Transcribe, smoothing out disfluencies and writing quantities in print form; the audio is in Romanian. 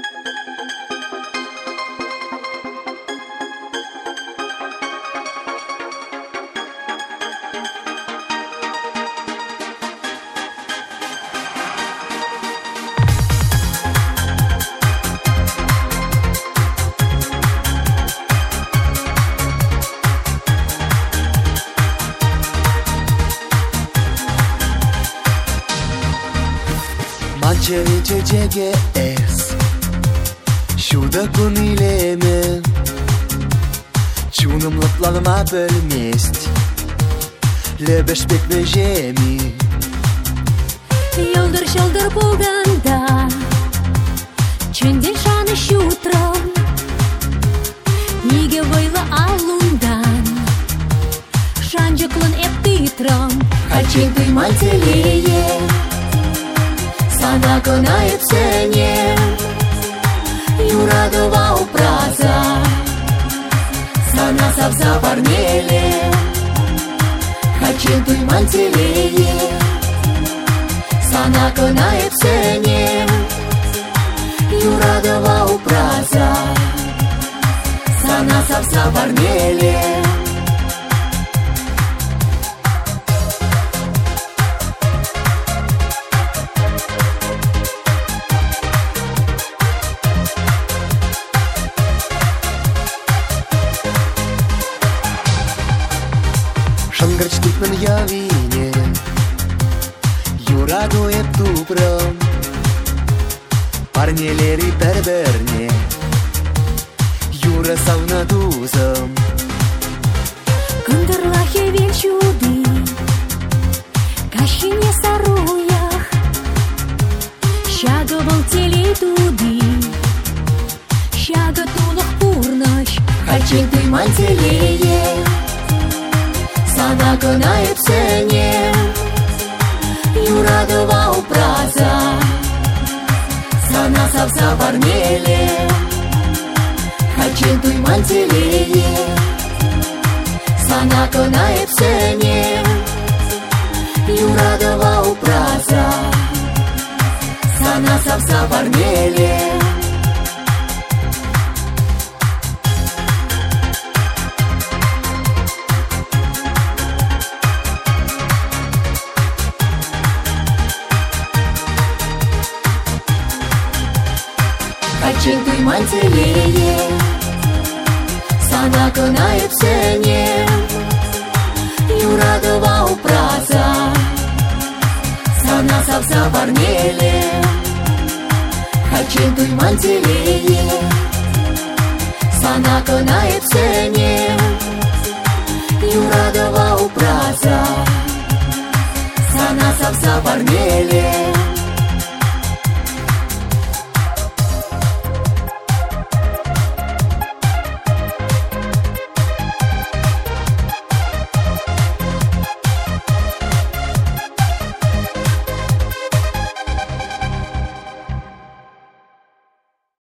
GGS Şurada күнүйлеме Чунумлыкларыма бөлмест Лебешпек межеми Yıldır bulganda Çöndен шаныш утром Неге вайла алундан Шанжыклын эп тытром Хочу дымать телее Sana konayıp seni Yuradova upraza Sana savza parnele Хочу дымать телее Sana konayıp seni Yuradova upraza Sana savza parnele Шангарчтыкмын явине Юрадуеп тупрым Парнелери берберне Юра сауна дузым Кындырлахе вел чуды Кащине саруях Щага был телей туды Щага тулых пурнаш Хочу дымать телее Sana konayıp seni Yuradova upraza Sana savza parnele Хочу дымать телее Sana konayıp seni Yuradova upraza Sana savza parnele Хочу дымать телее Sana konayıp seni Yuradova upraza Sana savza parnele Хочу дымать телее Sana konayıp seni Yuradova upraza Sana savza parnele